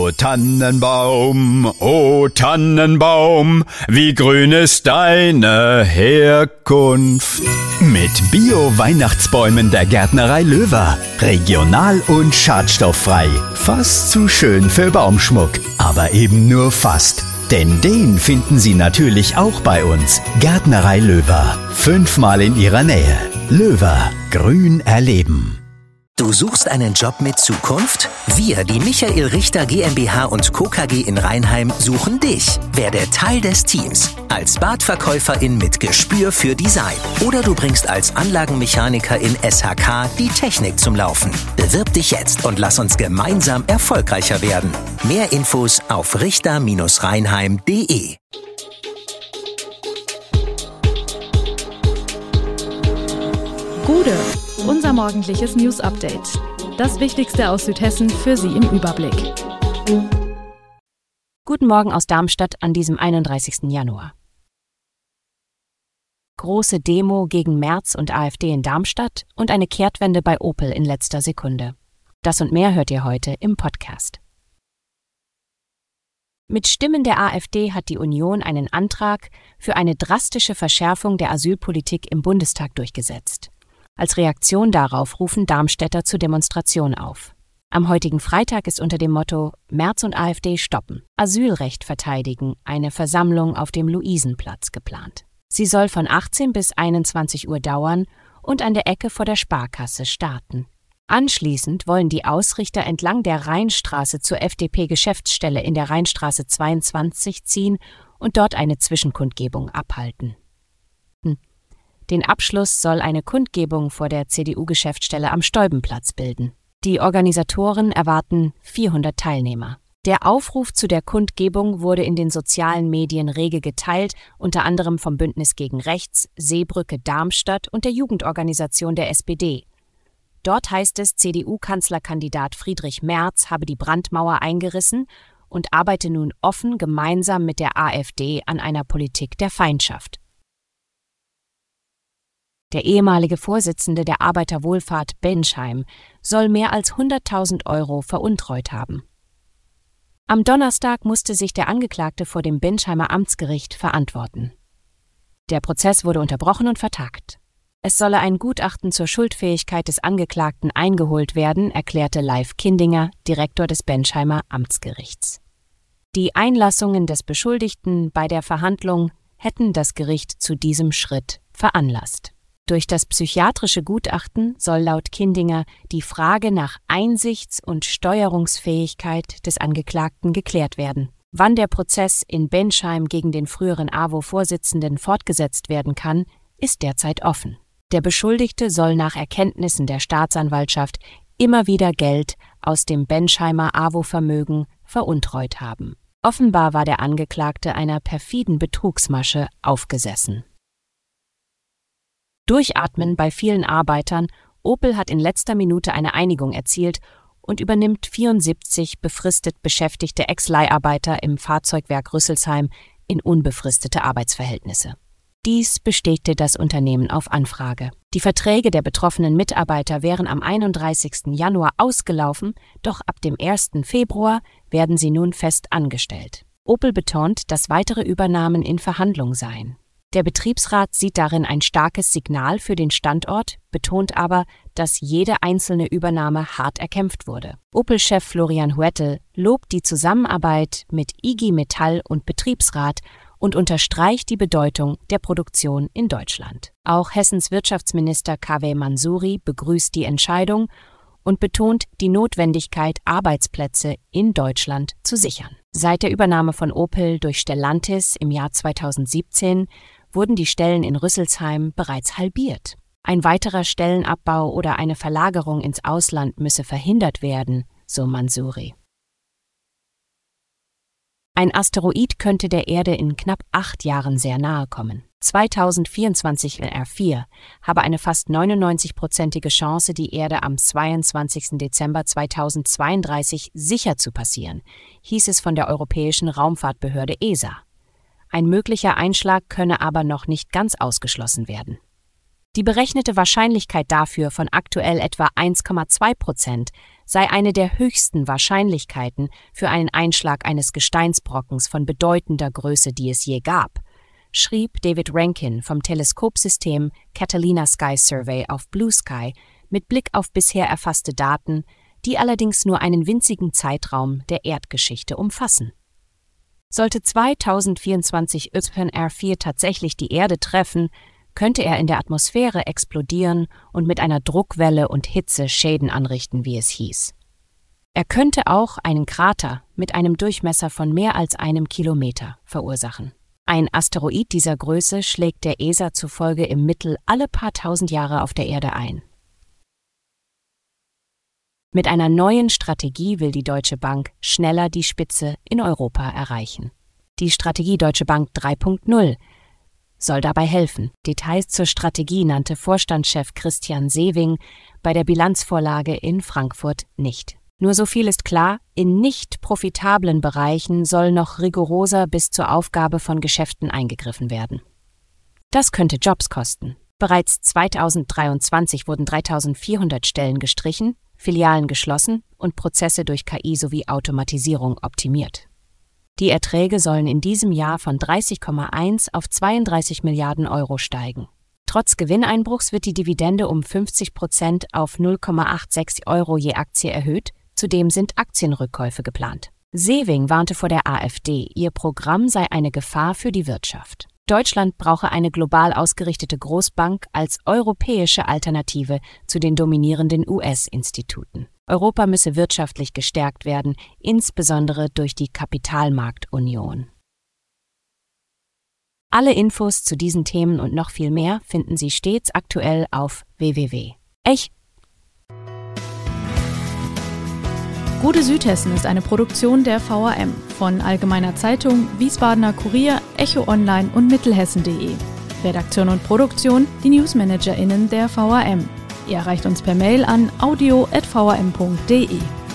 O Tannenbaum, wie grün ist deine Herkunft. Mit Bio-Weihnachtsbäumen der Gärtnerei Löwer. Regional und schadstofffrei. Fast zu schön für Baumschmuck. Aber eben nur fast. Denn den finden Sie natürlich auch bei uns. Gärtnerei Löwer. 5-mal in Ihrer Nähe. Löwer. Grün erleben. Du suchst einen Job mit Zukunft? Wir, die Michael Richter GmbH und Co. KG in Rheinheim, suchen dich. Werde Teil des Teams. Als Badverkäuferin mit Gespür für Design. Oder du bringst als Anlagenmechaniker in SHK die Technik zum Laufen. Bewirb dich jetzt und lass uns gemeinsam erfolgreicher werden. Mehr Infos auf richter-rheinheim.de. Gude, unser morgendliches News-Update. Das Wichtigste aus Südhessen für Sie im Überblick. Guten Morgen aus Darmstadt an diesem 31. Januar. Große Demo gegen Merz und AfD in Darmstadt und eine Kehrtwende bei Opel in letzter Sekunde. Das und mehr hört ihr heute im Podcast. Mit Stimmen der AfD hat die Union einen Antrag für eine drastische Verschärfung der Asylpolitik im Bundestag durchgesetzt. Als Reaktion darauf rufen Darmstädter zur Demonstration auf. Am heutigen Freitag ist unter dem Motto Merz und AfD stoppen, Asylrecht verteidigen eine Versammlung auf dem Luisenplatz geplant. Sie soll von 18 bis 21 Uhr dauern und an der Ecke vor der Sparkasse starten. Anschließend wollen die Ausrichter entlang der Rheinstraße zur FDP-Geschäftsstelle in der Rheinstraße 22 ziehen und dort eine Zwischenkundgebung abhalten. Den Abschluss soll eine Kundgebung vor der CDU-Geschäftsstelle am Steubenplatz bilden. Die Organisatoren erwarten 400 Teilnehmer. Der Aufruf zu der Kundgebung wurde in den sozialen Medien rege geteilt, unter anderem vom Bündnis gegen Rechts, Seebrücke Darmstadt und der Jugendorganisation der SPD. Dort heißt es, CDU-Kanzlerkandidat Friedrich Merz habe die Brandmauer eingerissen und arbeite nun offen gemeinsam mit der AfD an einer Politik der Feindschaft. Der ehemalige Vorsitzende der Arbeiterwohlfahrt Benschheim soll mehr als 100.000 € veruntreut haben. Am Donnerstag musste sich der Angeklagte vor dem Bensheimer Amtsgericht verantworten. Der Prozess wurde unterbrochen und vertagt. Es solle ein Gutachten zur Schuldfähigkeit des Angeklagten eingeholt werden, erklärte Leif Kindinger, Direktor des Bensheimer Amtsgerichts. Die Einlassungen des Beschuldigten bei der Verhandlung hätten das Gericht zu diesem Schritt veranlasst. Durch das psychiatrische Gutachten soll laut Kindinger die Frage nach Einsichts- und Steuerungsfähigkeit des Angeklagten geklärt werden. Wann der Prozess in Benschheim gegen den früheren AWO-Vorsitzenden fortgesetzt werden kann, ist derzeit offen. Der Beschuldigte soll nach Erkenntnissen der Staatsanwaltschaft immer wieder Geld aus dem Bensheimer AWO-Vermögen veruntreut haben. Offenbar war der Angeklagte einer perfiden Betrugsmasche aufgesessen. Durchatmen bei vielen Arbeitern. Opel hat in letzter Minute eine Einigung erzielt und übernimmt 74 befristet beschäftigte Ex-Leiharbeiter im Fahrzeugwerk Rüsselsheim in unbefristete Arbeitsverhältnisse. Dies bestätigte das Unternehmen auf Anfrage. Die Verträge der betroffenen Mitarbeiter wären am 31. Januar ausgelaufen, doch ab dem 1. Februar werden sie nun fest angestellt. Opel betont, dass weitere Übernahmen in Verhandlung seien. Der Betriebsrat sieht darin ein starkes Signal für den Standort, betont aber, dass jede einzelne Übernahme hart erkämpft wurde. Opel-Chef Florian Huettel lobt die Zusammenarbeit mit IG Metall und Betriebsrat und unterstreicht die Bedeutung der Produktion in Deutschland. Auch Hessens Wirtschaftsminister Kaveh Mansuri begrüßt die Entscheidung und betont die Notwendigkeit, Arbeitsplätze in Deutschland zu sichern. Seit der Übernahme von Opel durch Stellantis im Jahr 2017 wurden die Stellen in Rüsselsheim bereits halbiert. Ein weiterer Stellenabbau oder eine Verlagerung ins Ausland müsse verhindert werden, so Mansuri. Ein Asteroid könnte der Erde in knapp 8 Jahren sehr nahe kommen. 2024 R4 habe eine fast 99-prozentige Chance, die Erde am 22. Dezember 2032 sicher zu passieren, hieß es von der Europäischen Raumfahrtbehörde ESA. Ein möglicher Einschlag könne aber noch nicht ganz ausgeschlossen werden. Die berechnete Wahrscheinlichkeit dafür von aktuell etwa 1,2% sei eine der höchsten Wahrscheinlichkeiten für einen Einschlag eines Gesteinsbrockens von bedeutender Größe, die es je gab, schrieb David Rankin vom Teleskopsystem Catalina Sky Survey auf Blue Sky mit Blick auf bisher erfasste Daten, die allerdings nur einen winzigen Zeitraum der Erdgeschichte umfassen. Sollte 2024 YR-4 tatsächlich die Erde treffen, könnte er in der Atmosphäre explodieren und mit einer Druckwelle und Hitze Schäden anrichten, wie es hieß. Er könnte auch einen Krater mit einem Durchmesser von mehr als 1 Kilometer verursachen. Ein Asteroid dieser Größe schlägt der ESA zufolge im Mittel alle paar tausend Jahre auf der Erde ein. Mit einer neuen Strategie will die Deutsche Bank schneller die Spitze in Europa erreichen. Die Strategie Deutsche Bank 3.0 soll dabei helfen. Details zur Strategie nannte Vorstandschef Christian Sewing bei der Bilanzvorlage in Frankfurt nicht. Nur so viel ist klar, in nicht profitablen Bereichen soll noch rigoroser bis zur Aufgabe von Geschäften eingegriffen werden. Das könnte Jobs kosten. Bereits 2023 wurden 3.400 Stellen gestrichen, Filialen geschlossen und Prozesse durch KI sowie Automatisierung optimiert. Die Erträge sollen in diesem Jahr von 30,1 auf 32 Milliarden Euro steigen. Trotz Gewinneinbruchs wird die Dividende um 50% auf 0,86 Euro je Aktie erhöht, zudem sind Aktienrückkäufe geplant. Sewing warnte vor der AfD, ihr Programm sei eine Gefahr für die Wirtschaft. Deutschland brauche eine global ausgerichtete Großbank als europäische Alternative zu den dominierenden US-Instituten. Europa müsse wirtschaftlich gestärkt werden, insbesondere durch die Kapitalmarktunion. Alle Infos zu diesen Themen und noch viel mehr finden Sie stets aktuell auf www. Gute Südhessen ist eine Produktion der VRM von Allgemeiner Zeitung, Wiesbadener Kurier, Echo Online und Mittelhessen.de. Redaktion und Produktion, die NewsmanagerInnen der VRM. Ihr erreicht uns per Mail an audio@vrm.de.